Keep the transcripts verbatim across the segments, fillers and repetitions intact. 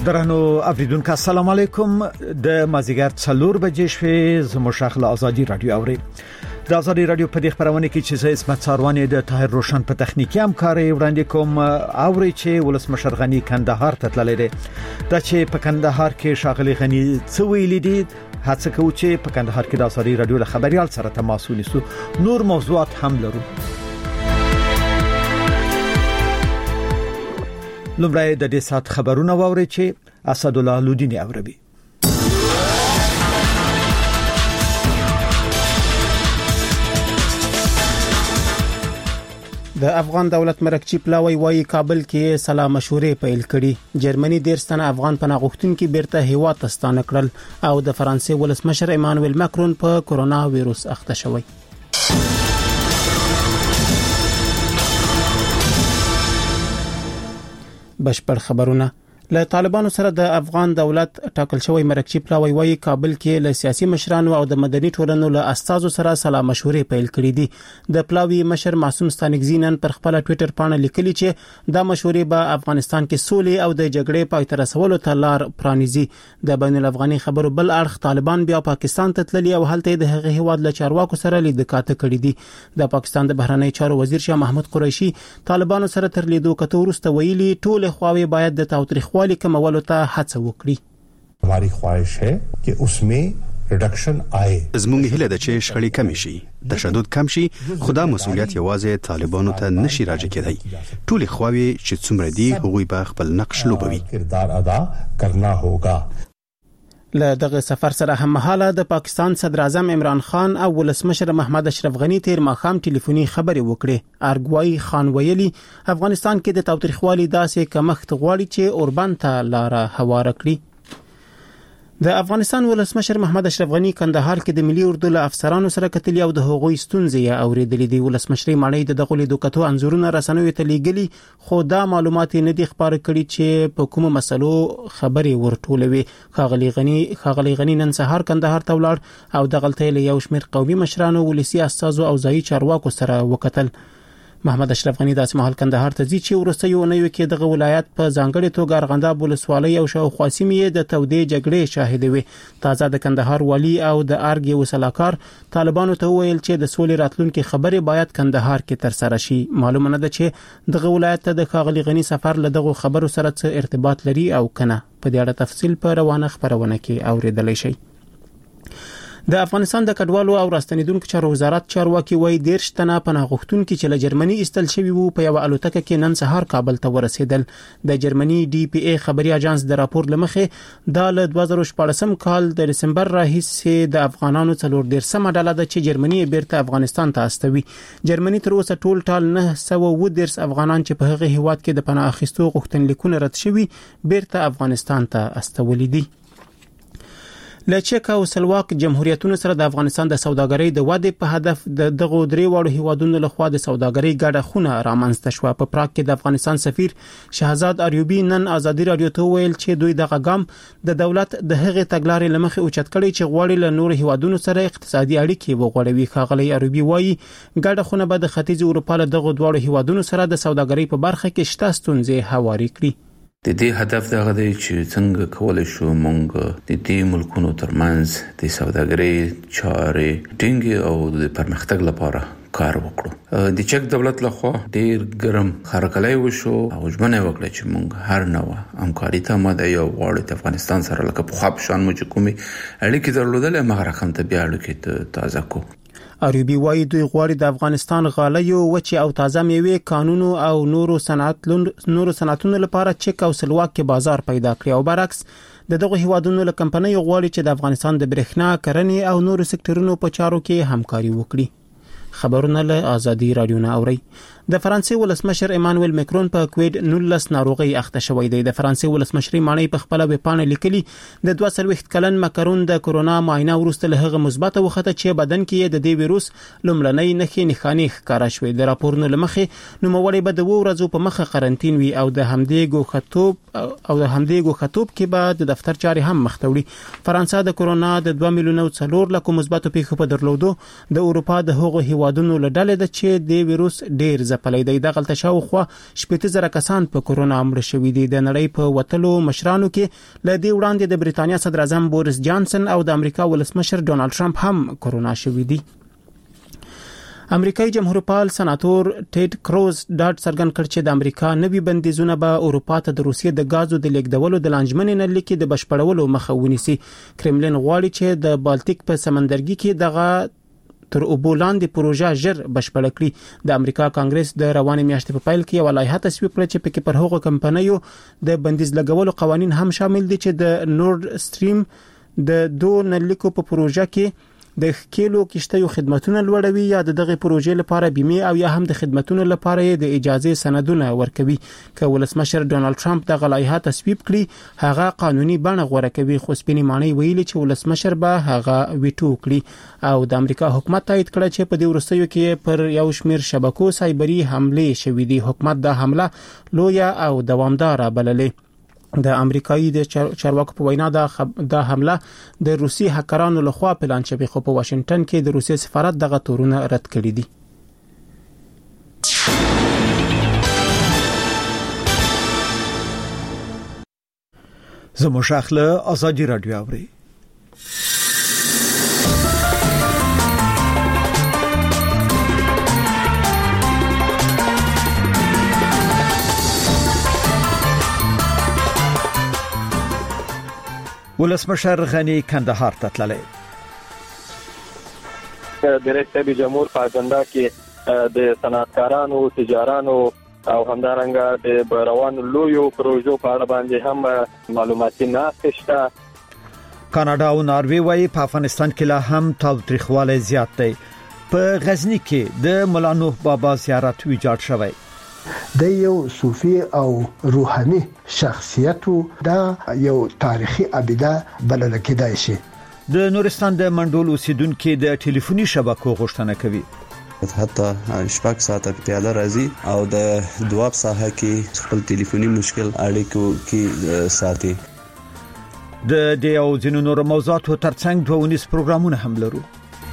درنو اوریدونکو السلام علیکم د مازیګر څلور بجې شوې زموږ شخل ازادي رادیو اوري د ازادي رادیو په دې خبرونه کې چې زه اسمت ساروانی د طاهر روشن په تخنیکی همکاري وړاندې کوم اوري چې ولسمشر غنی کندهار ته تللی دی دا چې په کندهار کې شاغلي غنی څه ویلي دي هڅه کوي چې په کندهار کې د ازادي رادیو له خبريال سره تماس ونیسو نور موضوعات هم لرو لومړی د دې سات خبرونه واوري چې اسد الله لودینی اوروي د افغان دولت مرکچی پلاوی وایي کابل کې سلا مشورې پیل کړي جرمني دیرستانه افغان پناه غوښتونکو بیرته هیواد ته ستانه کړل او د فرانسې ولسمشر ایمانوئل ماکرون په کورونا وایروس اخته شوی بشپړ خبرونه له طالبانو سره د افغان دولت ټاکل شوی مرکچی پلاوی وایي کابل کې له سیاسي مشرانو او د مدني ټولنو له استازو سره سلا مشورې پیل کړي دي د پلاوی مشر معصوم ستانګزینن پر خپل ټوئیټر باندې لیکلي چې دا مشورې به افغانستان کې سولې او د جګړې پای ته رسولو ته لار پرانیزي د بین الافغاني خبرو بل اړخ طالبان بیا پاکستان ته تللي او هلته د هغه هیواد له چارواکو سره لیدکاته کړي دي د پاکستان د بهرنی چارو وزیر شاه محمود قریشي طالبانو سره تر لیدو کته ورسته ویلي ټول خواوې باید د تاوتریخوالي کمولو ته هڅه وکړي हमारी ख्वाहिश है कि उसमें रिडक्शन आए زموږ هیله ده چې شخړې کم شي تشدد کم شي خدا مسؤلیت یوازې طالبانو ته نشي راځي کېدای ټول خواوې چې څومره دي هغوی به خپل نقش لوبوي کردار ادا کرنا ہوگا له دغه سفر سره هم مهاله د پاکستان صدر اعظم عمران خان او ولسمشر محمد اشرف غنی تیر ماخام ټلیفوني خبرې وکړې ارګوای خان ویلي افغانستان کې د تاوتریخوالي داسې کمښت غواړي چې اوربان ته لار هواره کړي د افغانستان ولسمشر محمد اشرف غنی کندهار کې د ملي اردو له افسرانو سره کتلی او د هغوی ستونزې اوریدلې دي ولسمشر ماڼۍ د دغه لیدوکتو انزورونه رسنوي ته لیږلي خو دا معلومات نه دي خبر کړي چې په کومه مسلو خبرې ورټولوي خاغلی غنی خاغلی غنی نن سهار کندهار ته ولاړ او د غلطۍ له یو شمېر قومي مشرانو ولسی اساسو او ځایي چارواکو سره وکتل محمد اشرف غنی د اسمحال کندهار ته ځي چې ورسته یو نه یو کې دغه ولایت په ځانګړي توګه ارغنداب ولسوالۍ او شاوخوا سیمې د تودې جګړې شاهد وي تازه د کندهار والی او د ارګ وسلاکار طالبانو ته ویل چې د سولې راتلونکو خبرې باید کندهار کې تر سره شي معلومه نه ده چې دغه ولایت ته د خاغلی غنی سفر له دغه خبرو سره څه ارتباط لري او کنه په دې اړه تفصیل په روانه خبرونه کې اوریدل شي د افغانستان د کډوالو او راستنیدونکو چارو وزارت چارواکي وایي دیرش تنه پناه غوښتونکو چې له جرمني استل شوی وو په یو الوتکه کې نن سهار کابل ته ورسېدل د جرمني ډي پی ای خبري اژانس د راپور لمخې د دوه زره شپږم کال د دسمبر راهیسې د افغانانو څلور دیرشمه ډله ده چې جرمني بیرته افغانستان ته استوي جرمني تر اوسه ټول ټال نه سوه و دیرش افغانان چې په هغه هیواد کې د پناه اخیستو غوښتنلیکونه رد شوي بیرته افغانستان ته استولي دي له چک او سلواک جمهوریتونو سره د افغانستان د سوداګرۍ د وده په هدف د دغه درې واړو هیوادونو لخوا د سوداګرۍ ګډه خونه رامنځته شو په پراګ کې د افغانستان سفیر شهزاد اریوبی نن ازادي رادیو ته ویل چې دوی دغه ګام د دولت د هغې تګلارې لمخې اوچت کړي چې غواړي له نور هیوادونو سره اقتصادي اړیکې وغوړوي خاغلی اریوبی وایي ګډه خونه به د ختیځ اروپا له دغه دوه هیوادونو سره د سوداګرۍ په برخه کې شته ستونزې هواري کړي د دې هدف دا غوډي چې څنګه کولای شو مونږ د دې ملکونو ترمنځ د سوداګرۍ چارې ټینګ او د پرمختګ لپاره کار وکړو د چک دولت لخوا ډیر ګرم خرکلای وشو او ژمنه وکړه چې مونږ هر نوو همکاري ته ماده یو غواړو د افغانستان سره لکه په خاپ شان مو چې کومي اړیکې درلودل مغه رقم ته بیا اړیکې تازه کو اریوبی وایي دوی غواړي د افغانستان غالیو وچه او تازه میوې قانون او نورو صنعت نورو صنعتونو لپاره چک او سلواک کې بازار پیدا کړي او برعکس د دغه هیوادونو له کمپنۍ غواړي چې د افغانستان د برېښنا کرنې او نورو سکتورونو په چارو کې همکاري وکړي خبرونه له ازادي رادیو نه اوري د فرانسې ولسمشر ایمانوئل ماکرون په کووډ نولس ناروغي اخته شوی دی د فرانسې ولسمشر ماڼۍ په خپل ویبپاڼه لیکلي د دوه سلويخت کلن ماکرون د کورونا معاینه وروسته له هغه مثبت وخته چې بدن کې د دې وایروس لومړنۍ نښې نښانې ښکارا شوې د راپورونو لمخې نوموړی به د وو ورځو په مخه قرنټین وي او د همدې ګوخطوب او د همدې ګوخطوب کې به د دفتر چاري هم مختوړي فرانسه د کورونا د دوه میلیون او څلور لک مثبت پیښو په درلودو د اروپا د هغو هوادونو لړل د چې د وایروس ډیر ځپلې دی د غلطه شاوخوا شپږ زره کسان په کورونا مړ شوي دي د نړۍ په وټلو مشرانو کې ل دې وړاندې د بریتانیا صدر اعظم بوریس جانسن او د امریکا ولسمشر ډونالد ټرمپ هم کورونا شوي دي امریکایي جمهوریت سناتور ټیډ کروز ډاټ څرګند کړ چې د امریکا نوي بندیزونه به اروپا ته د روسیې د غازو د لیږدولو د لانجمنې نه لیکي د بشپړولو مخه ونیسي کرملین غواړي چې د بالټیک په سمندرګي کې دغه تر اوبولاندې پروژه ژر بشپړ کړي د امریکا کانګرس د روانې میاشتې په پیل کې یو لایحه تصویب کړه چې پکې پر هغو کمپنیو د بندیز لګولو قوانين هم شامل دي چې د نورد سټریم د دوه نلیکو په پروژه کې د خکېلو کشتیو خدماتونه لوړوي یا دغه پروژې لپاره بیمه او یا هم د خدماتونو لپاره د اجازه سندونه ورکوي که ولسمشر ډونالد ټرمپ د غلایحه تصویب کړي هغه قانوني بڼه غوړه کوي خو سپینې معنی ویلي چې ولسمشر به هغه ویټو کړي او د امریکا حکومت تایید کړ چې په دې ورستیو کې پر یو شمیر شبکو سایبری حمله شوې دي حکومت د حمله لویا او دوامدار بللې د امریکایي د چارواکو په وینا دا خب... دا حمله د روسي هکرانو لخوا پلان شوی خو په واشنگټن کې د روسي سفارت دغه تورونه رد کړي دي زموږ شاخله ازادي رادیو اوري ولسمشر غنی کندهار ته تللی د رئیس جمهور په اجنډا کې د صنعتکارانو تجارانو او همدارنګه د روانو لویو پروژو په اړه باندې هم معلوماتي ناقص شته کاناډا او ناروی وايي په افغانستان کې لا هم تاوتریخواله زیات دی په غزنی کې د مولا نوح بابا زیارت ویجاړ شوی د یو صوفي او روحاني شخصیت دا یو تاریخي ابیده بلل کېدای شي د نورستان د منډول اوسیدونکو د ټلیفوني شبکو غوښتنه کوي حتی شپږ ساعته پیاده راځي او د دواب ساحه کې خپل ټلیفوني مشکل اړیکو کې ساتي د دې او ځینو نور موضوعاتو ترڅنګ دوه ونیس پروګرامونه هم لرو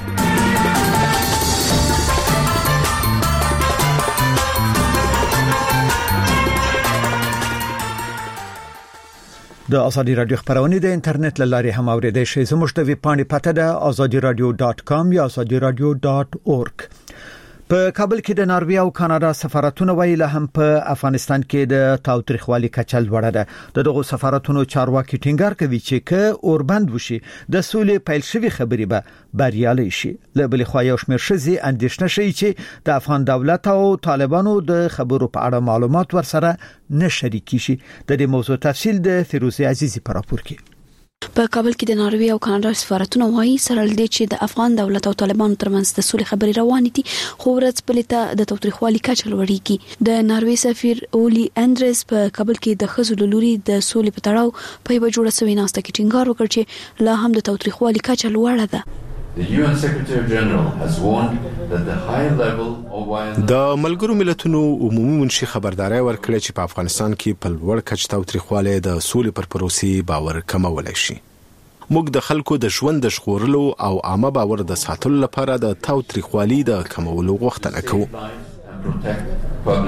د ازادي رادیو خبرونه د انټرنیټ لاري هم اوریدئ شئ زموږ د ویب پاڼې پته ده azadi radio dot com یا azadi radio dot org په کابل کې د ناروی او کاناډا سفارتونه ویل هم په افغانستان کې د تاوتریخوالي کچل وړه ده دغه سفارتونو چارواکي ټینګار کوي چې که اوربند وشي د سولې پیل شوی خبري به بریالي شي لبل خو یو شمیر شزي اندیشنه شي چې د افغان دولت او طالبانو د خبرو په اړه معلومات ورسره نه شریکي شي د دې موضوع تفصیل د فیروزي عزیزي په راپور کې په کابل کې د ناروی او کاناډا سفارتونه وایي سره لدی چې د افغان دولت او طالبانو ترمنځ د سولې خبري روانې دي خو ورځ پلیته د تاوتریخوالي کچه لوړیږي د ناروی سفیر اولی اندرس په کابل کې د خزو لوري د سولې په تړاو په یو جوړه سوي ناسته کې ټینګار وکړ چې لا هم د تاوتریخوالي کچه لوړه ده The U N Secretary General has warned that the high level of violence د ملګرو ملتونو عمومي منشي خبرداري ورکړه چې په افغانستان کې په لوړ کچ تاوتریخواله د سولې پر پروسې باور کمولای شي موږ د خلکو د ژوند د ژغورلو او عامه باور د ساتلو لپاره د تاوتریخوالي د کمولو غوښتنه کوو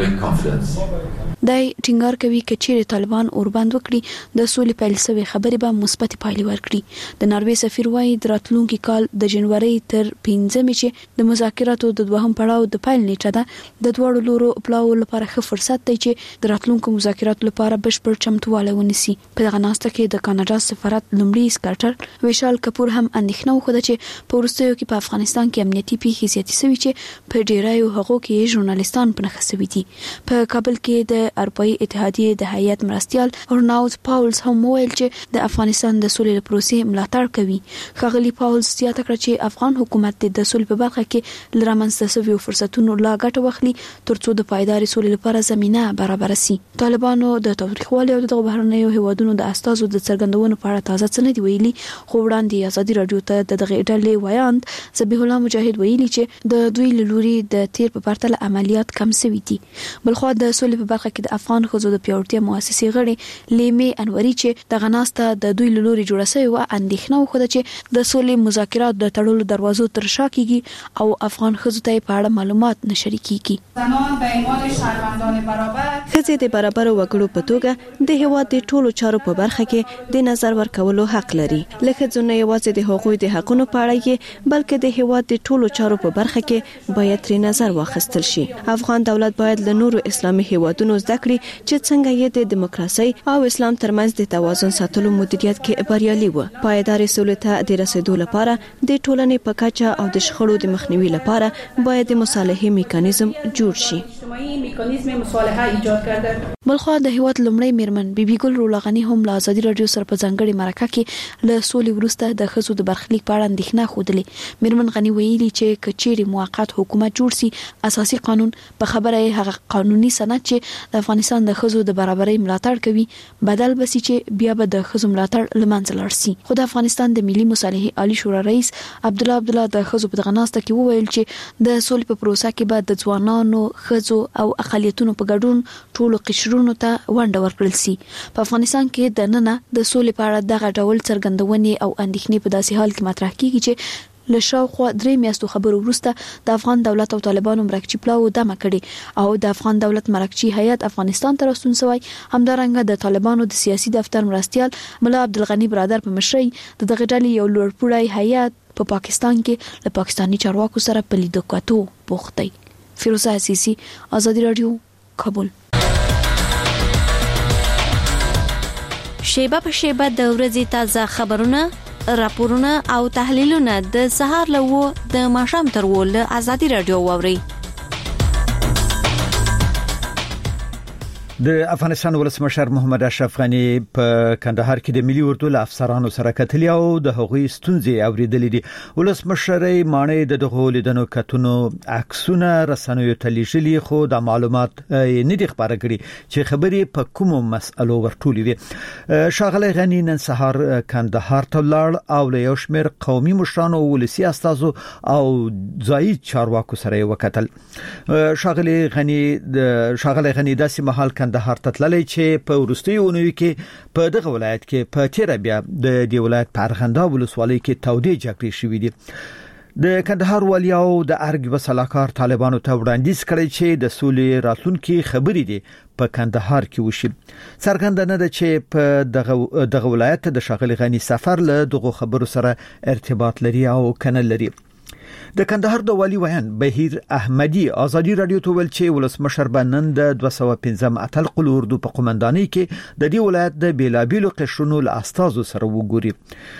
دای ټینګار کوي چې چیرې طالبان اوربند وکړي د سولې پیل شوی خبرې به مثبت پایلې ورکړي د ناروی سفیر وايي د راتلونکي کال د جنوري تر پنځمې چې د مذاکراتو د دوهم پړاو د پیل نیټه ده د دوړو لورو پلاو لپاره ښه فرصت دی چې د راتلونکو مذاکراتو لپاره بشپړ چمتووالی ونیسي په دغه ناسته کې د کاناډا سفارت لومړي سکرټر ویشال کپور هم اندېښنه وکړه چې په وروستیو کې په افغانستان کې امنیتي پیښې زیاتې شوي چې په ډیرایو هغو کې ژورنالیستان په نښه شوي دي په کابل کې د اروپאי اتحادیې د هیئت مرستيال اورناوز پاولز هم ویل چې د افغانستان د سولې پروسې ملاتړ کوي خغلی پاولز زیاته کړ چې افغان حکومت د سولې په برخه کې لرمنځته شوی فرصتونو لا ګټه واخلي ترڅو د پایدار سولې لپاره زمينه برابر شي طالبانو د تاوتریخوالي او د بهرنیو هیوادونو د استازو د څرګندونو په اړه تازه څه نه دی ویلي خو وړاندې ازادي رادیو ته د دغه ډلې ویاند ذبیح الله مجاهد ویلي چې د دوی لوري د تیر په پرتله عملیات کم شوي دي بلخو د سولې په برخه کې کې د افغان ښځو د پیاوړتیا مؤسسې غړي لیمې انوري چې د غناسته د دوی لوري جوړه شوی و اندېښنه وخوده چې د سولې مذاکرات د تړلو دروازو تر شا کیږي او افغان ښځو ته په اړه معلومات نشري کیږي. زنان به عنوان شهروندان برابر ښځې د برابر وګړو په توګه د هیواد د ټولو چارو په برخه کې د نظر ورکولو حق لري. لکه ځنه یوازې د حقوقو د حقونو په اړه کې بلکې د هیواد د ټولو چارو په برخه کې باید تر نظر واخیستل شي. افغان دولت باید له نورو اسلامي هیوادونو زده کړي چې څنګه یې د دیموکراسي او اسلام ترمنځ د توازن ساتلو مدیریت کې بریالي و. پایدار سولې ته د رسیدو لپاره د ټولنې په کچه او د شخړو د مخنیوي لپاره باید د مصالحې میکانیزم جوړ شي. اجتماعي میکانیزم مصالحه ایجاد کرده. بلخو د هیواد لمړی میرمن بیبي ګل رولاغنی هم له ازادي رادیو سره په ځانګړي مرکه کې له سولې وروسته د ښځو د برخلیک په اړه اندېښنه خوده. میرمن غنی ویلي چې کچېری موقت حکومت جوړ سي اساسي قانون په خبره هغه قانوني سند چې د افغانستان د ښځو د برابرۍ ملاتړ کوي بدل بسي چې بیا به د ښځو ملاتړ لمنځه لاړ سي. خو د افغانستان د ملي مصالحې عالی شورا رئیس عبد الله عبد الله د ښځو په غناسته کې وویل چې د سولې په پروسه کې به د ځوانانو ښځو او اقلیتونو په ګډون ټولو قشرونو ته ونډه ورکړل سي. په افغانستان کې د نننه د سولې په اړه دغه ډول څرګندونې او اندېښنې په داسې حال کې مطرح کیږي چې له شاوخوا درې میاشتو خبرو وروسته د افغان دولت او طالبانو مرکچی پلاو دمه کړي او د افغان دولت مرکچی هیئت افغانستان ته راستون شوی. همدارنګه د طالبانو د سیاسي دفتر مرستيال ملا عبدالغنی برادر په مشرۍ د دغه ډلې یو لوړپوړی هیئت په پا پاکستان کې له پاکستانی چارواکو سره په لیدو کتو بوخت دی. فیروزه عزیزی، آزادی رادیو، کابل. شیبه په شیبه د ورځې تازه خبرونه، راپورونه او تحلیلونه د سهار له و د ماښام تر و له آزادي رادیو واوري. د افغانستان ولسمشر محمد اشرف غنی په کندهار کې د ملي اردو له افسرانو سره کتلی او د هغوی ستونزې اوریدلې دي. ولسمشرې مانې د دغه لیدنو کتونو عکسونه رسنیو ته لیږلي خو د معلومات نه دي خبره کړي چې خبرې په کومو مسألو ورټولې دي. شاغلی غنی نن سهار کندهار ته لاړ او له یو شمېر قومي مشرانو ولسی استازو او ځایي چارواکو سره وکتل. شاغلی غنی د شاغلی غنی داسې مهال کندهار ته تللی چې په وروستیو اونیو کې په دغه ولایت کې په تیر بیا د دې ولایت په ارغنده ولسوالۍ کې تودې جګړې شوې دي. د کندهار والي او د ارګ وسلاکار طالبانو ته وړاندیز کړی چې د سولې راتلونکي خبرې دي په کندهار کې وشي. څرګنده نه ده چې په دغه دغه ولایت د شاغلی غنی سفر له دغه خبرو سره ارتباط لري او کنه لري. د کندهار د والی ویان بهیر احمدی آزادی رادیو ته ویل چې ولسمشر بنن د دوه سوه او پنځه اتل قل اردو په قومندانۍ کې د دې ولایت د بیلابیلو قشرونو له استازو سره وګوري.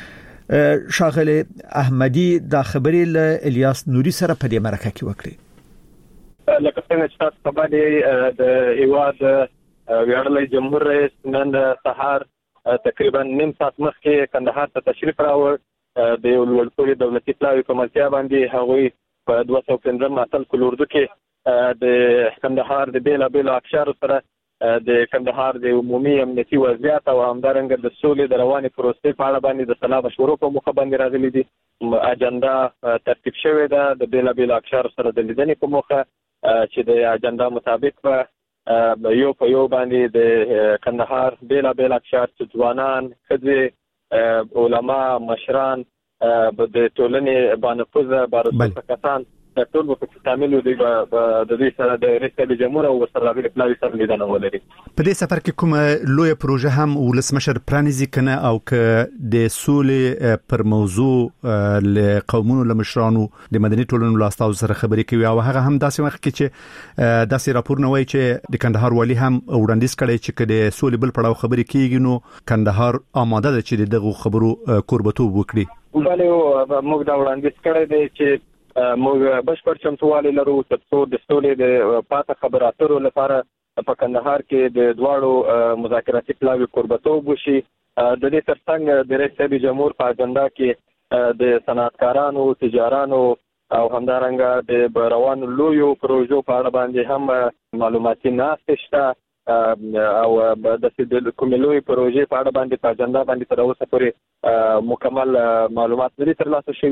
شاغلی احمدی د خبرې له الیاس نوري سره په دې مرکه کې وکړي. لکه څنګه چې تاسو په باندې د ایواد ویاړلی جمهور رئیس نن سهار تقریبا نیم ساعت مخکې کندهار ته تشریف راوړ. د یو لوړپوړي دولتي پلاوي په ملتیا باندې هغوی په دوه سوه او پنځه اتل کل اردو کې د کندهار د بیلابیلو اقشارو سره د کندهار د عمومي امنیتي وضعیت او همدارنګه د سولې د روانې پروسې په اړه باندې د سلا مشورو په موخه باندې راغلي دي. اجنډا ترتیب شوې ده د بیلابیلو اقشارو سره د لیدنې په موخه چې د اجنډا مطابق به یو په یو باندې د کندهار بیلابیل اقشار چې ځوانان، ښځې، علما، مشران، د ټولنې بانفوذه بارسوسه کسان د ټول په شامل دي د دې سره د رئیس جمهور او سره د پلاوي سره لیدنه ولري. په دې سفر کې کوم لوی پروژه هم ولسمشر پرانیزي کنه او ک د سولې پر موضوع له قومونو له مشرانو د مدني ټولنو له استازو سره خبرې کوي او هغه هم داسې وخت کې چې داسې راپور نه وایي چې د کندهار والی هم وړاندیز کړي چې د سولې بل پړاو خبرې کیږي نو کندهار آماده ده چې دغه خبرو قربتوب وکړي. بله موږ دا وړاندیز کړی دی چې موږ بشپړ چمتووالی لرو ترڅو د سولې د پاته خبرو اترو لپاره په کندهار کې د دواړو مذاکراتي پلاوي قربتوب وشي. د دې ترڅنګ د رئیس جمهور په اجنډا کې د صنعتکارانو، تجارانو او همدارنګه د روانو لویو پروژو په اړه باندې هم معلوماتي ناستې شته او د کومې لویې پروژې په اړه باندې په اجنډا باندې تر اوسه پورې مکمل معلومات نه دي ترلاسه شوي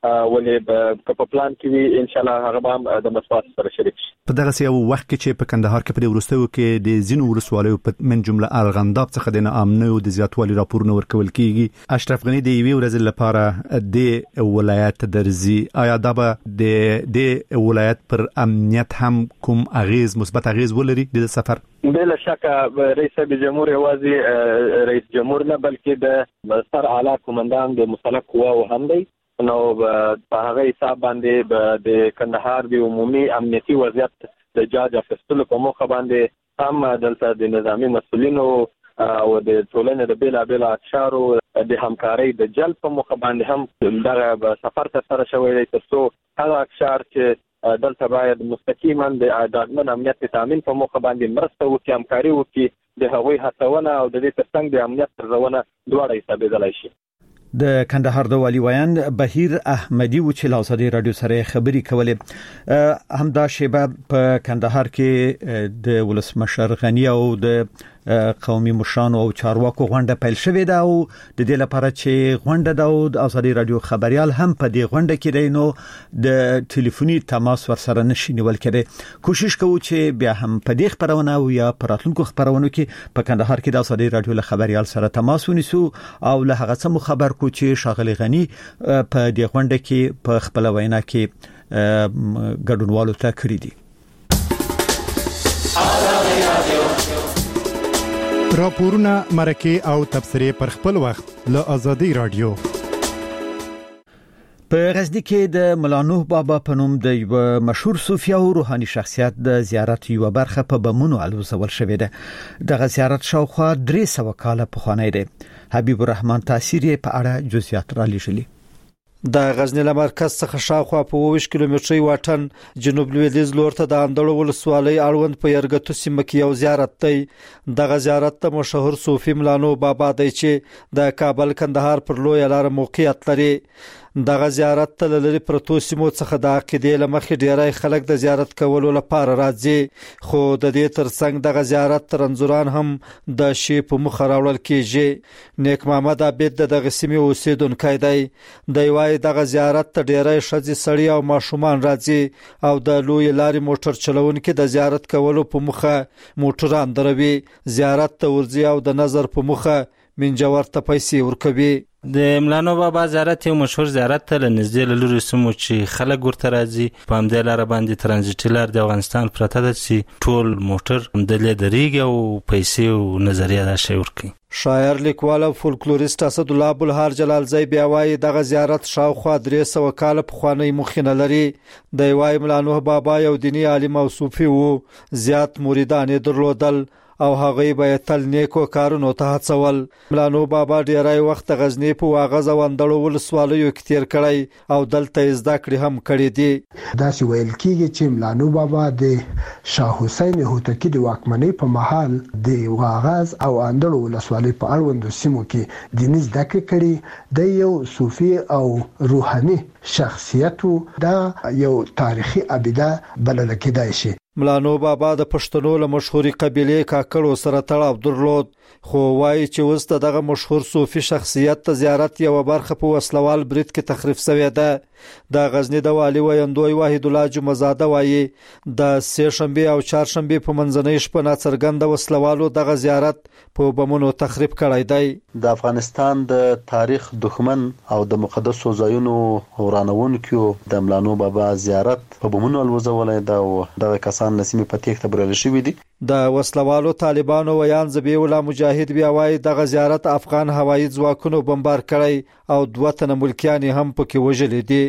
ولې په پلان کې وي ان شاء الله هغه به د مسوات سره شریک شي. په دغه یو وخت کې چې په کندهار کې په ورستیو کې د زینو ولسوالیو په من جمله ارغنداب څخه د امنیت او د زیاتوالي راپورونه ورکول کیږي. اشرف غنی د یوې ورځې لپاره د ولایت درځي، آیا دا به د د ولایت پر امنیت هم کوم اغیز مثبت اغیز ولري د سفر؟ بلا شک رئیس جمهور یوازې رئیس جمهور نه بلکې د سر اعلی کمانډان د مسلح قواو هم دی. نو په هغه حساب باندې د کندهار د عمومي امنیتي وضعیت د جاج افستلو په موخه باندې هم دلته د نظامی مسؤلینو او د ټولنې د بیلا بیلا اشارو د همکارۍ د جلب په موخه باندې هم دغه سفر تر سره شوی دی، ترڅو هغه اشار چې دلته باید مستقیما د ډاډمن امنیت تامین په موخه باندې مرسته وکړي، همکاري وکړي، د هغوی هڅونه او د دې ترڅنګ د امنیت ترونه دواړه حسابېدلی شي. د کندهار د والی ویان بهیر احمدی و چې لاوزادي رادیو سره خبري کولې همدا شیبه په کندهار کې د ولسمشر غنی او د قومي مشرانو او چارواکو غونډه پیل شوې ده او د دې لپاره چې غونډه د ازادي رادیو خبريال هم په دې غونډه کې دی، نو د ټلیفوني تماس ورسره نشي نیول کېده. کوشش کوو چې بیا هم په دې خبرونه او یا پراتونکو خبرونو کې په کندهار کې د ازادي رادیو له خبريال سره تماس ونیسو او له هغه څه خبر کو چې شاغلي غنی په دې غونډه کې په خپل وینا کې ګډونوالو ته کړی دي. راپورونه مرکه او تبصره پر خپل وخت له ازادي رادیو. په غزنی کې د ملانوه بابا په نوم د یو مشهور صوفي او روحاني شخصیت د زیارت یو برخه په بمونو الوزول شوې ده. دغه زیارت شاوخوا درې سوه کاله پخوانی دی. حبیب الرحمن تاثیر په اړه جزئیات را لېږلي. د غزنی له مرکز څخه شاوخوا په اووه کیلومتري واټن جنوب لویدیځ لور ته د اندړو ولسوالۍ اړوند په یرګتو سیمه کې یو زیارت دی. دغه زیارت ته مشهور صوفي ملانو بابا دی چې د کابل کندهار پر لوی لار موقعیت لري. دغه زیارت ته لری پروتو سیمو څخه د عقیدې لمخې ډیری خلک د زیارت کولو لپاره راځي، خو د دې ترڅنګ دغه زیارت ترنځوران هم د شی په مخ راوړل کیږي. نیک محمد عبد دغه سیمه اوسیدونکی دی. د وای دغه زیارت ته ډیری شذې سړی او ماشومان راځي او د لوی لارې موټر چلونکو د زیارت کولو په مخه موټران دروي. زیارت ته ورځي او د نظر په مخه منجور ته پیسې ورکوي. د ملانو بابا زیارت یو مشهور زیارت ته لنږدې له لوري سمو چې خلک ورته راځي. په همدې لاره باندې ترانزیټي لار د افغانستان پرته ده چې ټول موټر همدلې درېږي او پیسې او نظریه دا شی ورکوي. شاعر، لیکوال او فولکلوریست اسد الله ابوالهار جلالزی بیا وایي دغه زیارت شاوخوا درې سوه کاله پخوانی مخینه لري. د وای ملانو بابا یو دینی عالم او صوفي وو، زیات مریدان درلودل او هغه به تل نیکو کارونو ته هڅول. ملانو بابا ډیری وخت غزنی په واغز او اندړو ولسوالیو کې تیر کړی او دلته زده کړې هم کړې دي. دا چې ویل کیږي چې ملانو بابا د شاه حسین هوتکی د واکمنۍ په مهال د واغز او اندړو ولسوالۍ په اړوندو سیمو کې دیني زده کړې کړې. د یو صوفي او روحاني شخصیت دا یو تاریخي ابیده بلل کېدای شي. ملانو بابا د پښتنو له مشهوري قبيله کاکړو سره تړاو درلود، خو وایي چې اوس دغه مشهور صوفي شخصیت ته زیارت یو برخه په وسلوال برید کې تخریب شوې ده. د غزنی د والی ویندوی واحد الله جمعزاده وایي د سه شنبه او چهار شنبه په منځنۍ شپه ناڅرګند وسلوالو دغه زیارت په بمونو تخریب کړی دی. د افغانستان د تاریخ دښمن او د مقدسو ځایونو ورانونکو د ملانو بابا زیارت په بمونو الوزولای دا او دغه کسان نسیمه په تیښته برل شوی دي. د وسلوالو طالبانو ویان زبیح الله مجاهد بیا وایي دغه زیارت افغان هوایي ځواکونو بمبار کړی او دوه تنه ملکیان هم پکې وژلي دي.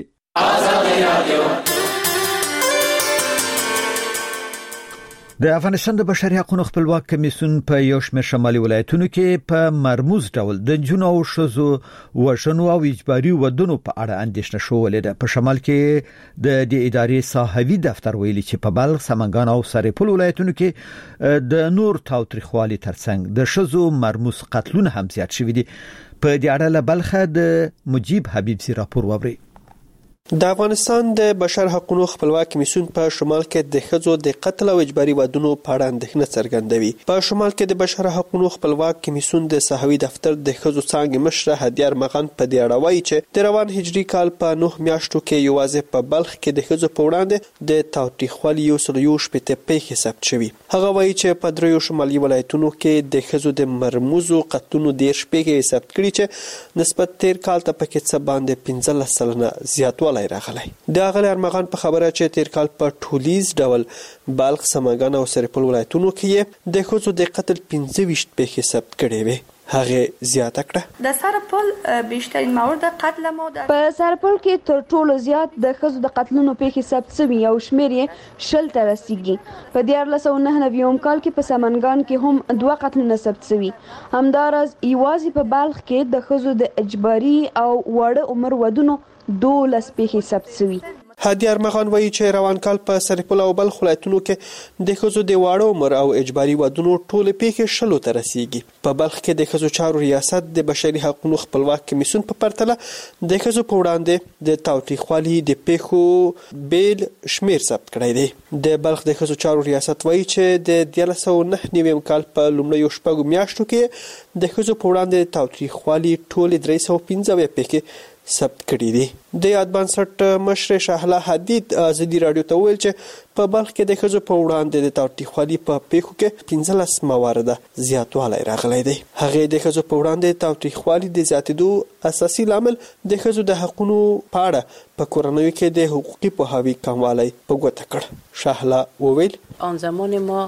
د افغانستان د بشري حقوقو خپلواک کمیسیون په یو شمېر شمالي ولایتونو کې په مرموز ډول د جنو او شذو وژنو او اجباري ودونو په اړه اندېښنه شوولې ده. په شمال کې د دې ادارې صاحبي دفتر ویلي چې په بلخ، سمنګان او سرپل ولایتونو کې د نور تاوتریخوالي ترڅنګ د شذو مرموز قتلونه هم زیات شوي دي. په دې اړه له بلخه د مجيب حبیب سي راپور ووري. د افغانستان د بشر حقوقو خپلواک کمیسیون په شمال کې د ښځو د قتل او اجباري ودونو په اړه اندېښنه څرګندوي. په شمال کې د بشر حقوقو خپلواک کمیسیون د صحوي دفتر د ښځو څانګې مشره هدیه ارمغان په دې اړه وایي چې د روان هجري کال په نه میاشتو کې یوازې په بلخ کې د ښځو په وړاندې د تاوتریخوالي یو سل یو شپېته پیښې ثبت شوي. هغه وایي چې په دریو شمالي ولایتونو کې د ښځو د مرموزو قتلونو دېرش پیښې ثبت کړي چې نسبت تیر کال ته پکې څه باندې پنځلس سلنه زیاتوالی راغلی. د اغلی ارمغان په خبره چې تیر کال په ټولیز ډول بلخ، سمنګان او سرپل ولایتونو کې د ښځو د قتل پنځه ویشت پیښې ثبت کړي وي. هغه زیاته کړه د سرپل بیشترین مورد قتل مو ده. په سرپل کې تر ټولو زیات د ښځو د قتلونو پیښې ثبت شوي او شمیر یې شل ته رسیږي. په دیارلس سوه نهه نوي کال کې په سمنګان کې هم دوه قتلونه ثبت شوي. همداراز یوازې په بلخ کې د ښځو د اجباري او واړه عمر ودونو دولس پیښې ثبت شوي. هدیه ارمغان وایي چې روان کال په سرپل او بلخ ولایتونو کې د ښځو د واړه عمر او اجباري ودونو ټولې پیښې شلو ته رسیږي. په بلخ کې د ښځو چارو ریاست د بشري حقوقو خپلواک کمیسیون په پرتله د ښځو په وړاندې د تاوتریخوالي د پیښو بیل شمیر ثبت کړی دی. د بلخ د ښځو چارو ریاست وایي چې د دیارلس سوه نهه نوي کال په لومړیو شپږو میاشتو کې د ښځو په وړاندې د تاوتریخوالي ټولې درې سوه پنځه پیښې ثبت کړي دي. د یاد بنسټ مشر شهلا حدید ازادي رادیو ته ویل چې په بلخ کې د ښځو په وړاندې د تاوتریخوالي په پیښو کې پنځلس موارد زیاتوالی راغلی دی. هغې د ښځو په وړاندې د تاوتریخوالي د زیاتېدو اساسي لامل د ښځو د حقونو په اړه په کورنیو کې د حقوقي پوهاوي کموالی په ګوته کړ. شهلا وویل آن زمان ما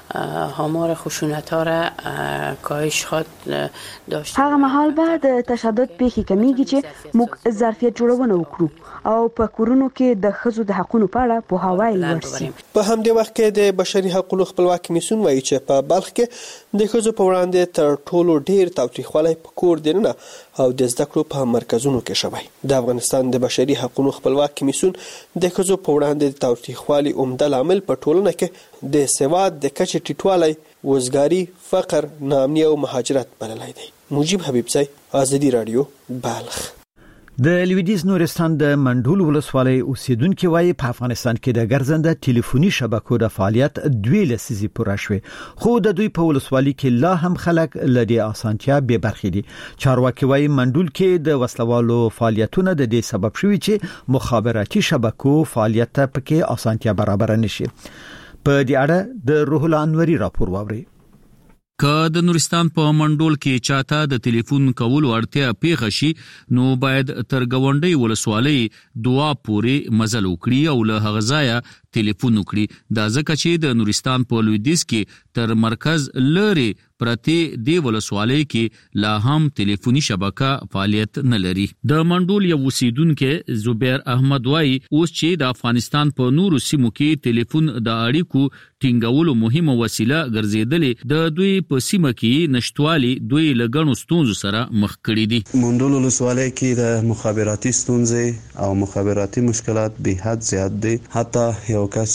آمار خشونت ها را کاهش خواهد داشت. هغه مهال به د تشدد پیښې کمیږي چې موږ ظرفیت جوړونه وکړو او په کورونو کې د ښځو د حقونو په اړه پوهاوی لوړ شي. په همدې وخت کې د بشري حقوقو خپلواک کمیسیون وایي چې په بلخ کې د ښځو په وړاندې تر ټولو ډیر تاوتریخوالی په کور دننه او د زده کړو په مرکزونو کې شوی. د افغانستان د بشري حقوقو خپلواک کمیسیون د ښځو په وړاندې د تاوتریخوالي عمده لامل په ټولنه کې د سواد د کچې ټیټوالی، وزګاري، فقر، ناامني او مهاجرت بللی دی. مجيب حبیبزی، ازادي رادیو، بلخ. د لویدیز نورستان د منډول ولسوالۍ اوسیدونکو وايي په افغانستان کې د ګرځنده ټلیفوني شبکو د فعالیت دوی لسیزي پوره شوه، خو د دوی په ولسوالۍ کې لا هم خلک لدی اسانتیا به برخې دي. چارواکي وايي منډول کې د وسلوالو فعالیتونه د دې سبب شوي چې مخابراتي شبکو فعالیت ته پکې اسانتیا برابر نشي. په دې اړه د روح الله انوري راپور واوري. که د نورستان په منډول کې چاته د ټلیفون کولو اړتیا پیښه شي نو باید تر ګاونډي ولسوالۍ دوا پورې مزل وکړي او له هغه ځایه ټلیفون وکړي. دا ځکه چې د نورستان په لویدیځ کې تر مرکز لري پرتی دی ولسوالۍ کې لا هم ټلیفوني شبکه فعالیت نه لري. د منډول یو اوسیدونکو زبیر احمد وايي اوس چې د افغانستان په نورو سیمو کې ټلیفون د اړیکو ټینګولو مهمه وسیله ګرځیدلې، د دوی په سیمه کې نشټوالي دوی لګڼو ستونزو سره مخ کړي دي. منډول ولسوالۍ کې د مخابراتي ستونزې او مخابراتي مشکلات به حد زیات دي. حتی یو کس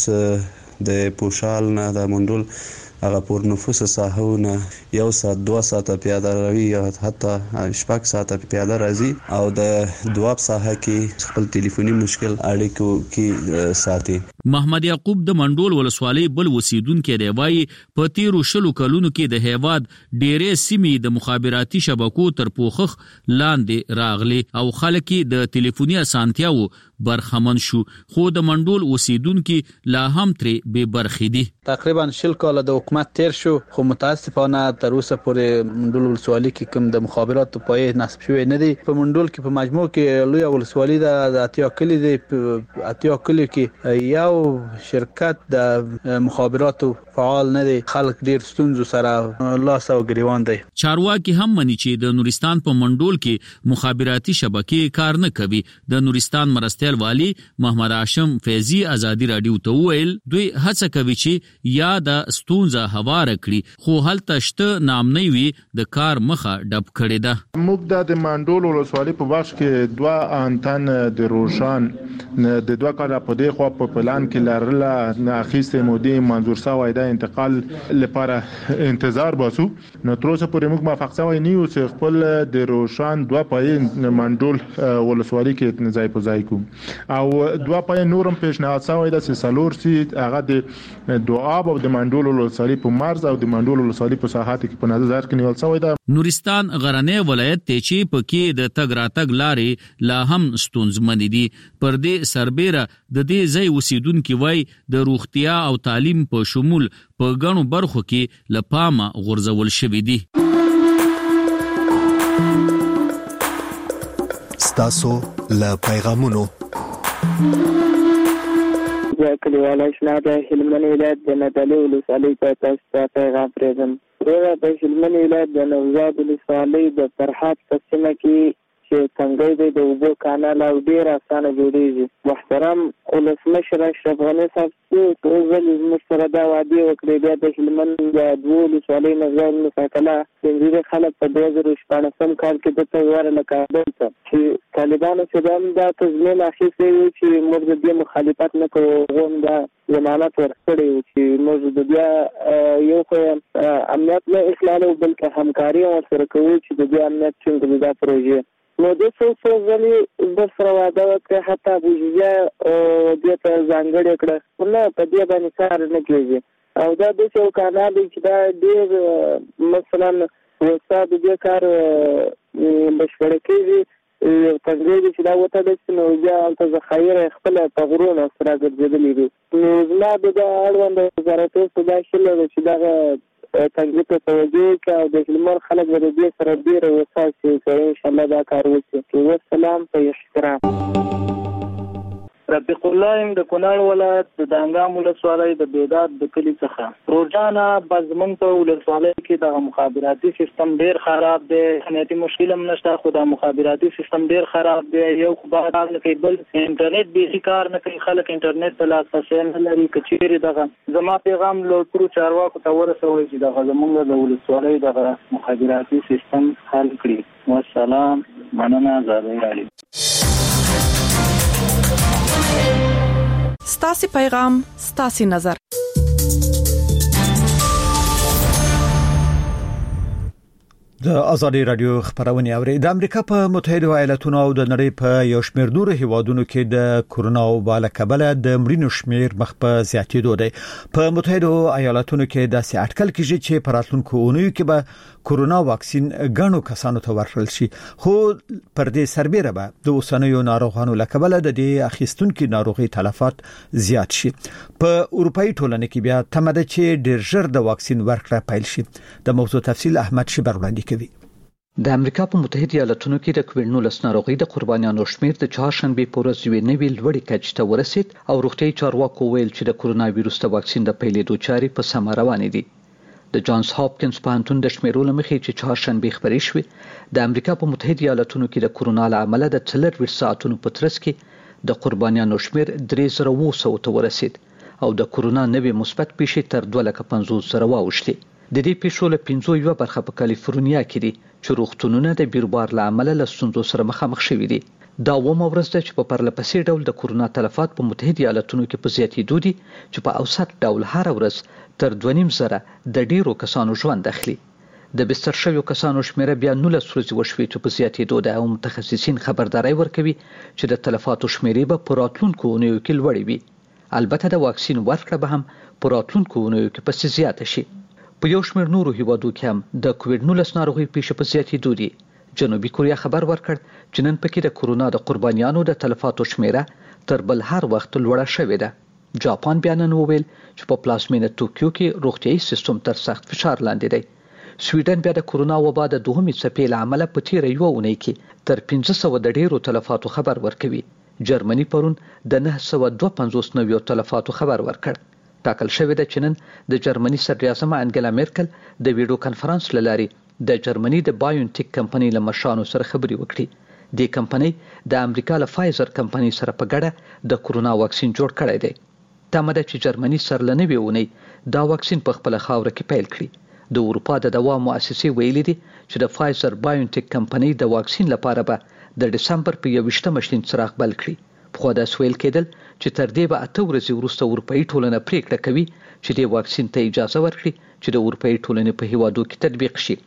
د پوشال نه د منډول هغه پور نفوس ساحونه یو ساعت دوه ساعت پیاده روي یا حتی شپږ ساعت پیاده راځي او د دواب ساحه کې خپل ټلیفوني مشکل اړیکو کې ساتي. محمد یعقوب د منډول ولسوالۍ بل وسیدونکو دی وايي په تیرو شلو کلونو کې د هیواد ډېرې سیمې د مخابراتي شبکو تر پوخخ لاندې راغلي او خلک د ټلیفوني اسانتیاو برخمن شو، خو د منډول اوسیدونکو لا هم ترې بے برخې دي. تقریبا شل کال د حکومت تیر شو، خو متاسفانه تر اوسه پورې منډول ولسوالۍ کې کوم د مخابراتو پای نصب شوی نه دی. په منډول کې په مجموع کې لوی ولسوالۍ د اتیا کلی دی. اتیا کلی کې یو شرکت د مخابراتو فعال نه دی. خلک ډیر ستونزو سره لاس او ګریوان دي. چارواکي هم مني چې د نورستان په منډول کې مخابراتي شبکې کار نه کوي. د نورستان مرستیال والی محمد هاشم فیضی ازادي رادیو ته ویل دوی هڅه کوي چې یا د ستونزه هوار کړي، خو هلته شته نامنۍ وي د کار مخه ډب کړي ده. موږ د منډول ولسوالۍ په بخش کې دوه انتن د روشان د دوه کاله په دی خو په پلان کې لرله نه اخیسته مودي منظور سوی د انتقال لپاره انتظار باسو. نو تر اوسه پورې موږ موافق شوی نه یو چې خپل د روشان دوه پای منډول ولسوالۍ کې ځای په ځای کوو. او دوه پای نورم پیشنهاد شوی د سلور سي هغه د دواب او د منډول ولسوالۍ په مرز او د منډول ولسوالۍ په ساحات کې په نظر کې نیول شوی دی. نورستان غرنی ولایت ته چې پکې د تګ راتګ لارې لا هم ستونزمن دي. پر دې سربېره د دې ځای اوسیدونکو وای د روغتیا او تعلیم په شمول په غنو برخو کې لپامه غورځول شوې دي. ستاسو له پیغامونو زه کلیوال اشنا د هلمند ولایت د ندلې ولسوالۍ ته تاسو ته پیغام پرېږدم. زه د هلمند ولایت د نوزاد ولسوالۍ د فرحات په سیمه کې چې څنګه دی د اوبو کانال او ډېر اسانه جوړیږي. محترم ولسمشر اشرف غني صاحب چې ټول زموږ سره دا وعده وکړې بیا د هلمند د دوو ولسوالۍ نظر مساکله د خلک په دوه زره شپاړسم کال کې د تیار لکابل ته چې طالبانو چې هم دا تضمین اخیستی وي چې موږ د دې مخالفت نه کوو هم دا ضمانت ورکړی وو چې موږ د بیا یو خو امنیت نه اخلال او بلکې همکاري ورسره کوو چې د دې امنیت څنګه دا پروژه نو د څو څو ځلې د سره واده وکړه حتی بوجیا دې ته ځانګړې کړه نه په دې باندې کار نه کېږي او دا د څو کانال چې دا ډېر مثلا وساد دې کار بشپړ کېږي څنګه چې دا وته د نو بیا تاسو ذخایر خپل په غرونه سره ګرځېدلې دي نو زما د اړوند وزارت صدا شله چې دا څنګه ته توجه کوي د هلمند خلک د دې سره ډیر وساسي کوي ان شاء الله دا کار وکړي. والسلام په احترام. رفیق الله ام د کونړ ولایت د دانګام ولسوالۍ د بیداد د کلی څخه روزانه بزمن په ولسوالۍ کې د مخابراتي سیستم ډیر خراب دی. امنیتي مشکل هم نشته خو د مخابراتي سیستم ډیر خراب دی. یو خو بعد نه کوي بل انټرنیټ به کار نه کوي خلک انټرنیټ ته لاسرسی نه لري. کچېری دغه زما پیغام له ټول چارواکو ته ورسوي چې دغه زموږ د ولسوالۍ دغه مخابراتي سیستم حل کړي. والسلام. مننه. زاده علي. ستاسي پیغام ستاسي نظر. د ازادي رادیو خبرونه اوري. د امریکا په متحده ایالاتونو او د نړۍ په یو شمېر نورو هیوادونو کې د کورونا وبا له کبله د مړینو شمېر مخ په زیاتېدو دی. په متحده ایالاتونو کې د سي اټکل کېږي چې په راتلونکو اونیو کې به کورونا واکسین غنو کسانو ته ورکړل شي خو پر دې سربېره به د اوسنیو ناروغانو له کبله د دې اخیستونکو ناروغي تلفات زیات شي. په اروپאי ټولنه کې بیا تمده چې ډېر ژر د واکسین ورکړه پیل شي. د موضوع تفصیل احمد شبر وړاندې کوي. د امریکا په متحده ایالاتونو کې د کووډ نولس ناروغي د قربانیانو شمېر د چهارشنبه په ورځ یو نوی لوړی کچ ته ورسید او روغتیايي چارواکو ویل چې د کورونا وایروس د واکسین د پیلېدو چارې په سم روانې دي. د جانز هاپکینز پوهنتون د شمیرو لمخې چې چهارشنبه خبرې شوې د امریکا په متحده ایالاتونو کې د کورونا له امله د څلور ساعتونو په ترڅ کې د قربانیانو شمیر درې زره اوه سوه ته ورسید او د کورونا نوې مثبت پیښې تر دوه لکه پنځوس زره واوښتې. د دې پیښو له پنځو یوه برخه په کالیفورنیا کې دي چې روغتونونه د بیروبار له امله له ستونزو سره مخامخ شوي دي. دا اومه ورځ ده چې په پرلپسې ډول د کورونا تلفات په متحده ایالاتونو کې په زیاتېدو دي چې په اوسط ډول هر ورځ تر دوه نیم زره د ډیرو کسانو ژوند اخلي. د بستر شویو کسانو شمیره بیا نولس ورځې وشوې چې په زیاتېدو ده او متخصصین خبرداري ورکوي چې د تلفاتو شمیرې به په راتلونکو اونیو کې لوړې وي. البته د واکسین ورکړه به هم په راتلونکو اونیو کې پسې زیاته شي. په یو شمېر نورو هیوادو کې هم د کووډ نولس ناروغۍ پیښې په زیاتېدو دي. جنوبي کوریا خبر ورکړ چې نن پکې د کورونا د قربانیانو د تلفاتو شمیره تر بل هر وخت لوړه شوې ده. جاپان بیا نن وویل چې په پلازمینه ټوکیو کې روغتیايي سیستم تر سخت فشار لاندې دی. سویډن بیا د کورونا وبا د دوهمې څپې له امله په تیره یوه اونۍ کې تر پنځه سوه د ډیرو تلفاتو خبر ورکوي. جرمني پرون د نه سوه دوه پنځوس نویو تلفاتو خبر ورکړ. ټاکل شوې ده چې نن د جرمني صدراعظم انګلا میرکل د ویډیو کانفرنس له لارې د جرمني د بایونټیک کمپنۍ له مشرانو سره خبرې وکړي. د کمپنۍ د امریکا له فایزر کمپنۍ سره په ګډه د کورونا واکسین جوړ کړی دی. تمه ده چې جرمني سره له نوې اونۍ دا واکسین په خپله خاوره کې پیل کړي. د اروپا د دوا مؤسسې ویلي دي چې د فایزر بایونټیک کمپنۍ د واکسین لپاره به د دسمبر په یوویشتمه شین څراغ بل کړي. پخوا داسې ویل کېدل چې تر دې به اته ورځې وروسته اروپایي ټولنه پریکړه کوي چې د واکسین ته اجازه ورکړي چې د اروپایي ټولنې په هیوادو کې تطبیق شي.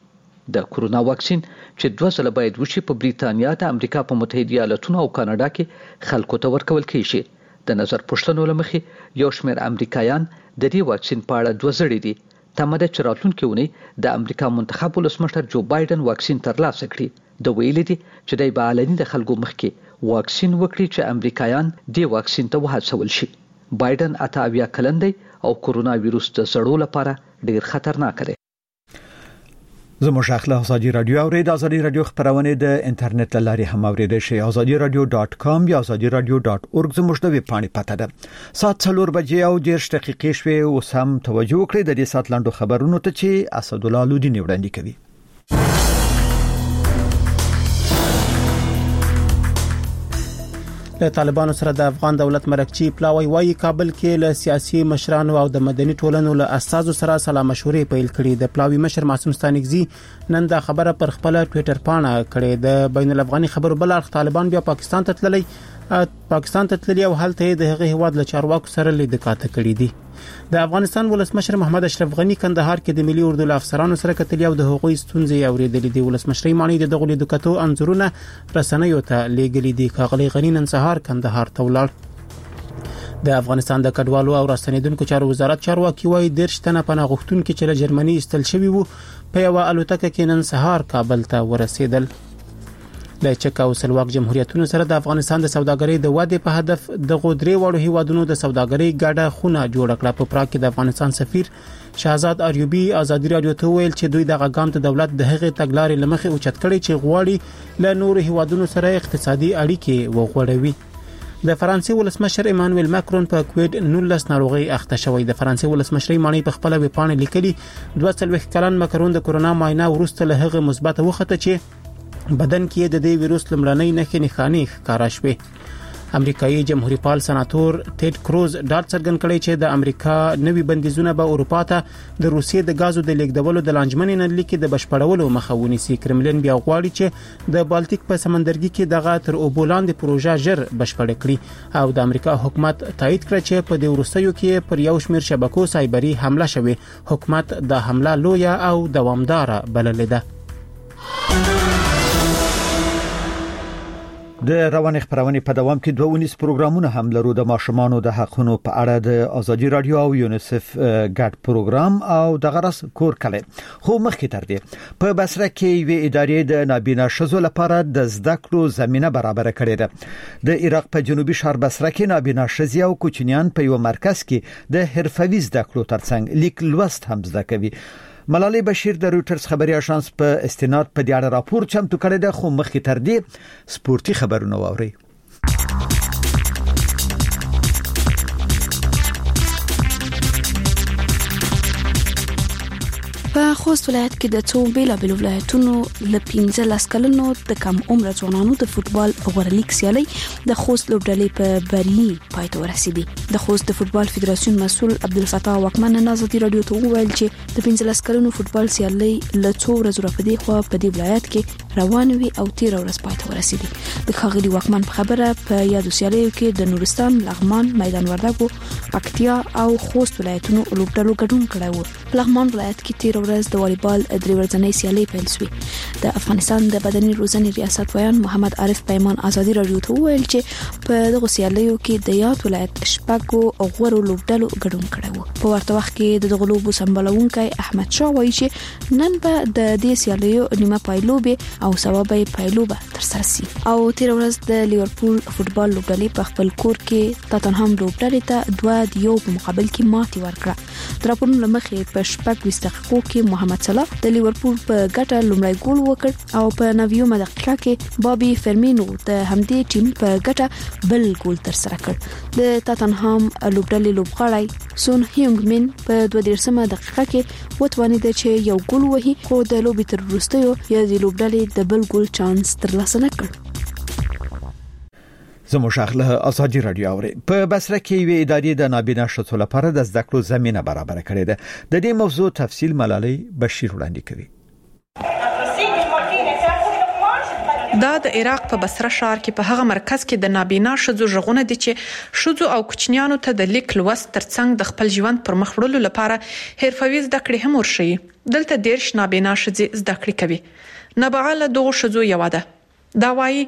د کورونا واکسین چې دوه ځله باید وشي په بریتانیا، د امریکا په متحده ایالاتونو او کاناډا کې خلکو ته ورکول کیږي. د نظر پوښتنو لمخې یو شمېر امریکایان د دې واکسین په اړه دوه زړي دي. تمه ده چې راتلونکي اونۍ د امریکا منتخب ولسمشر جو بایدن واکسین ترلاسه کړي. د ویلي دي چې د علني د خلکو مخکې واکسین وکړي چې امریکایان دې واکسین ته وهڅول شي. بایدن اته اویا کلن دی او کورونا وایروس د زړو لپاره ډیر خطرناک دی. زموږ اخلاق ازادي رادیو او د ازادي رادیو خبرونه د انټرنیټ لارې هم اوریدل شي. ازادي رادیو ډاټ کام یا ازادي رادیو ډاټ اورګ زموږ د ویب پاڼې پته ده. سات څلور بجې او ډیر دقیقې شوي او سم توجه وکړئ د دې سات لاندو خبرونو ته چې اسد الله لودي وړاندې کوي. له طالبانو سره د افغان دولت مرکچی پلاوی وايي کابل کې له سیاسي مشرانو او د مدني ټولنو له اساسو سره سلا مشورې پیل کړي. د پلاوی مشر معصوم ستانکزی نن دا خبره پر خپل ټوئیټر پاڼه کړې. د بین الافغاني خبرو بل اړخ طالبان بیا پاکستان ته تللی پاکستان ته تللی او هلته د هغه هواد له چارواکو سره لیدکاته کړې دي. د افغانستان ولسمشر محمد اشرف غنی کندهار کې د ملي اردو له افسرانو سره کتلی او د حقوقي ستونزې اوریدلې دي. ولسمشر مانی د دغه لیدکاتو انځورونه رسنیو ته لیږلي دي. کاغلی غنی نن سهار کندهار ته ولاړ. د افغانستان د کډوالو او راستنیدونکو چارو وزارت چارواکي وايي دیرش تنه پناه غوښتونکي چې له جرمني استل شوي وو په یو الوتکه کې نن سهار کابل ته ورسېدل. د چک او سلواک جمهوریتونو سره د افغانستان د سوداګرۍ د ودې په هدف د غودري وړو هیوادونو د سوداګرۍ ګډه خونه جوړ کړه. په پراګ کې د افغانستان سفیر شهزاد اریوبی ازادي رادیو ته ویل چې دوی د غاګام ته دولت د هغې تګلارې لمخې اوچت کړي چې غواړي له نورو هیوادونو سره اقتصادي اړیکې وغوړوي. د فرانسې ولسمشر ایمانوئل ماکرون په کووډ نولس ناروغي اخته شوی. د فرانسې ولسمشر مانی په خپل ویب پاڼه لیکلي دوه څلوېښت کلن ماکرون د کورونا معاینه وروسته له هغه مثبت وخته چې بدن کې د دې ویروس لمړنۍ نښې نښانې ښکارا شوې. امریکایي جمهوریت پال سناتور ټیډ کروز ډاټ څرګند کړی چې د امریکا نوي بندیزونه به اروپا ته د روسیې د غازو د لیږدولو د لانجمنې نه لیکي د بشپړولو مخه ونیسي. کرملین بیا غواړي چې د بالټیک په سمندرګي کې دغه تر اوبولاندې پروژه ژر بشپړ کړي او د امریکا حکومت تایید کړ چې په دې وروستیو کې پر یو شمېر شبکو سایبري حمله شوې. حکومت د حمله لویه او دوامداره بللې ده. د رواني خبرونه په دوام کې دوه ونیس پروګرامونه هم لرو. د ماشومانو د حقونو په اړه د ازادي رادیو او یونیسف ګډ پروګرام او د غرس کور کله خو مخکې تر دې په بصره کې وی ادارې د نابینا شزو لپاره د زده کړو زمينه برابر کړې ده. د عراق په جنوبي ښار بصره کې نابینا شزي او کوچنیان په یو مرکز کې د حرفوي زده کړو ترڅنګ لیک لوست هم زده کوي. ملالۍ بشیر د رويټرز خبري اژانس په استناد په دې اړه راپور چمتو کړی دی. خو مخکې تر دې سپورتي خبرونه واوري. په خوست ولایت کې د څو بیلابېلو ولایتونو له پنځلس کلنو د کم عمر ځوانانو د فوتبال غوړه لیګ سیالي د خوست لوبډلې په بری پای ته ورسېدې. د خوست د فوتبال فدراسیون مسؤل عبدالفتاح واکمن نن ازادي رادیو ته وویل چې د پنځلس کلنو فوتبال سیالي له څو ورځې راپدې خو په دې ولایت کې روان وي او تیر ورځ پای ته ورسېدې. د ښاغلي واکمن په خبره په یادو سیالیو کې د نورستان، لغمان، میدان وردګو، پکتیا او خوست ولایتونو لوبډلو ګډون کړی و. په لغمان ولایت کې تیر ورځ د والیبال درې ورځنۍ سیالي پیل شوې. د افغانستان د بدني روزنې ریاست ویان محمد عارف پیمان ازادي رادیو ته وویل چې په دغه سیالیو کې د یاد ولایت شپږو غوړو لوبډلو ګډون کړی و. په ورته وخت کې د دغه لوبو سمبالونکی احمد شاه وایي چې نن به د دې سیالیو نیمه پایلوبې او سبا به پایلوبه ترسره شي. او تیر ورځ د لیورپول فوتبال لوبډلې په خپل کور کې تاتنهام لوبډلې ته دوه د یو په مقابل کې ماتې ورکړه. د راپورونو له مخې په شپږ ویشت دقیقو کې محمد صلاح د لیورپول په ګټه لومړی ګول وکړ او په نویمه دقیقه کې بابي فرمینو د همدې ټیم په ګټه بل ګول ترسره کړ. د تاتنهام لوبډلې لوبغاړی سون هیونګ من په دوه دیرشمه دقیقه کې وتوانید چې یو ګول وهي خو د لوبې تر وروستیو یا د لوبډلې د بل ګول چانس ترلاسه نه کړ. زموږ اخلاق ازادي رادیو اوري. په بصره کې وی ادارې د نابینا شتو لپاره د زده کړو زمينه برابر کړې ده. د دې موضوع تفصیل ملالۍ بشیر وړاندې کوي. دا د عراق په بصره ښار کې په هغه مرکز کې د نابینا ښځو ژغونه دي چې ښځو او کوچنیانو ته د لیک لوست ترڅنګ د خپل ژوند پر مخ وړلو لپاره حرفوي زده کړې هم ورشي. دلته ډېر نابینا ښځې زده کړې کوي. نبعه له دغو ښځو یوه ده. دا وایي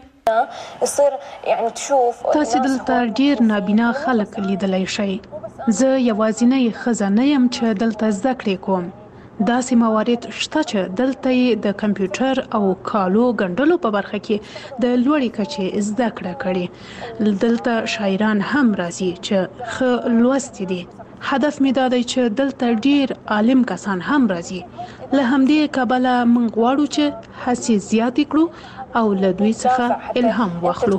تاسو دلته ډیر نابینا خلک لیدلای شئ. زه یوازینی ښځه نه یم چې دلته زده کړې کوم. داسې موارد شته چې دلته د کمپیوټر او کالو ګڼلو په برخه کې د لوړې کچې زده کړه کړې. دلته شاعران هم راځي چې ښه لوستي دي. هدف می دا دی چې دلته ډیر عالم کسان هم راځي. له همدې کبله موږ غواړو چې هڅې زیاتې کړو او له دوی څخه الهام واخلو.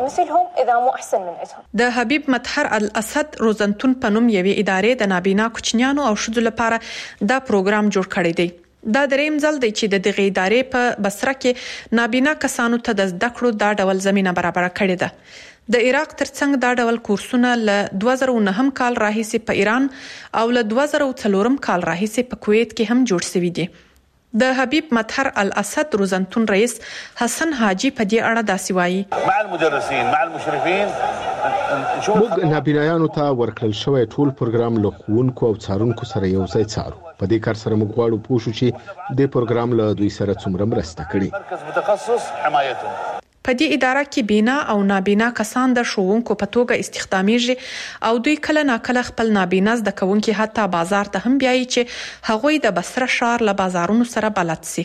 د حبیب مطهر الاسد روزنتون په نوم یوې ادارې د نابینا کوچنیانو او ښځو لپاره دا پروګرام جوړ کړی دی. دا دریم ځل دی چې د دغه ادارې په بصره کې نابینا کسانو ته د زده کړو دا ډول زمينه برابر کړې ده. د عراق ترڅنګ دا ډول کورسونه له دوه زره نهم کال راهیسې په ایران او له دوه زره څلور کال راهیسې په کویت کې هم جوړ شوي دي. د حبیب مطهر الاسد روزنتون رئیس حسن حاجی په دې اړه داسې وایي: مع المدرسين مع المشرفين موږ نابینایانو ته ورکړل شوی ټول پروګرام له ښوونکو او څارونکو سره یو ځای څارو. په دې کار سره موږ غواړو پوه شو چې د پروګرام له دوی سره څومره مرسته کړي. مرکز متخصص حمایتهم په دې اداره کې بینا او نابینا کسان د ښوونکو په توګه استخدامیږي او دوی کله ناکله خپل نابینا زده کوونکي حتی بازار ته هم بیایي چې هغوی د بصره ښار له بازارونو سره بلد سي.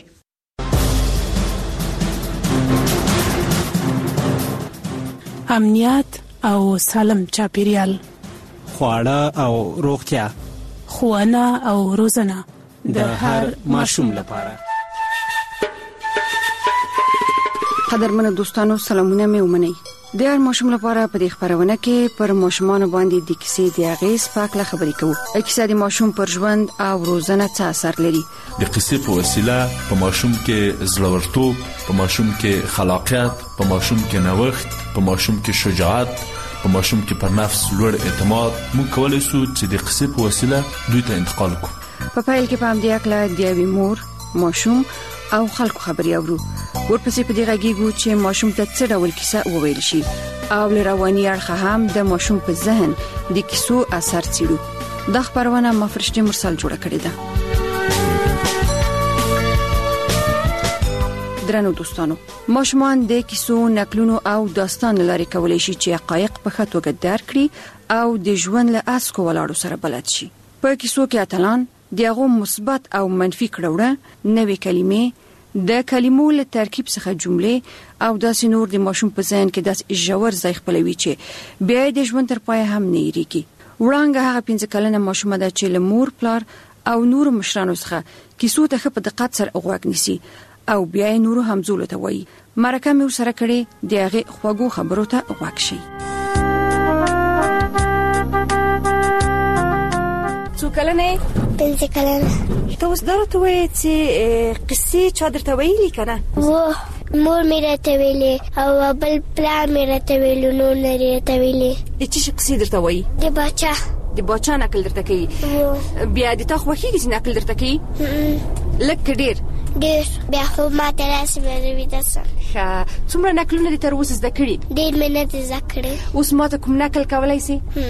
امنیت او سالم چاپیریال، خواړه او روغتیا، ښوونه او روزنه د هر ماشوم لپاره. قدرمنو دوستانو، سلامونه مې ومنئ. د هر ماشوم لپاره په دې خبرونه کې پر ماشومان باندې د کیسې د اغیز پاکله خبرې کوو. کیسه د ماشوم پر ژوند او روزنه څه اثر لري. د قصې په وسیله په ماشوم کې زړورتوب، په ماشوم کې خلاقیت، په ماشوم کې نوښت، په ماشوم کې شجاعت، په ماشوم کې پر نفس لوړ اعتماد موږ کولای شو چې د قصې په وسیله دوی ته انتقال کړو. په پیل کې په همدې اړه د یوې مور، ماشوم او خلکو خبرې اورو. ورپسې په دې غږیږو چې ماشوم ته څه ډول کیسه وویل شي او له رواني اړخه هم د ماشوم په ذهن د کیسو اثر څېړو. دا خبرونه مفرشتي مرسل جوړه کړې ده. درنو دوستانو، ماشومان د کیسو، نقلونو او داستان لاري کولای شي چې حقایق په ښه توګه درک کړي او د ژوند له اسکو ولاړو سره بلد شي. په کیسو کې اتلان دغه مثبت او منفي کړهونه، نوې کلمې، د کلمو له ترکیب څخه جملې او داسې نور د ماشوم په ذهن کې داس ژور ځای خپلوي چې بیا د ژوند تر پای هم نه یریږي. وړاندې هغه پنځه کلنه ماشومه ده چې له مور، پلار او نور مشرانو څخه کیسو ته په دقت سره غوږ نیسي او بیا یې نورو همزولو ته وایي. مرکه مې ورسره کړې، د هغې خوږو خبرو ته غوږ شي. څو کلنه؟ پنځه کلنه. ته اوس درته وایې چې قصې چا درته ویلي که نه؟ وه، مور مې راته ویلې او بل پلار مې راته ویلو، نور نه راته ویلې. د څه شي قصې درته وایي؟ د باچا. د باچا نقل درته کوي؟ بیا د تا خوښېږي چې نقل درته کوي؟ لږ که ډېر؟ ډېر. بیا خو ما ته راسې بیا زه ویده سم. ښه، څومره نقلونه دې تر اوسه زده کړي؟ ډېر مې نه دي زده کړي. اوس ما ته کوم نقل کولی سې؟